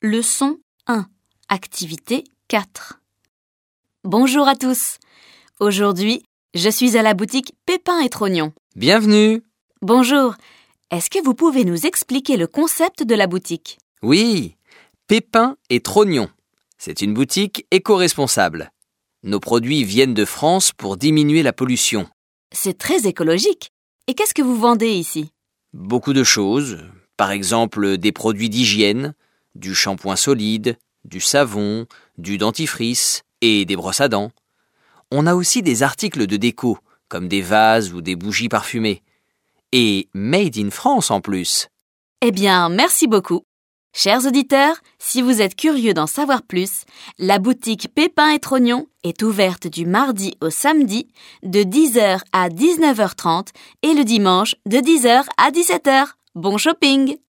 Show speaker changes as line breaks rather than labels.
Leçon 1, activité 4. Bonjour à tous. Aujourd'hui, je suis à la boutique Pépin et Trognon.
Bienvenue.
Bonjour. Est-ce que vous pouvez nous expliquer le concept de la boutique?
Oui, Pépin et Trognon. C'est une boutique éco-responsable. Nos produits viennent de France pour diminuer la pollution.
C'est très écologique. Et qu'est-ce que vous vendez ici?
Beaucoup de choses, par exemple des produits d'hygiène, du shampoing solide, du savon, du dentifrice et des brosses à dents. On a aussi des articles de déco, comme des vases ou des bougies parfumées. Et made in France en plus.
Eh bien, merci beaucoup. Chers auditeurs, si vous êtes curieux d'en savoir plus, la boutique Pépin et Trognon est ouverte du mardi au samedi de 10h à 19h30 et le dimanche de 10h à 17h. Bon shopping!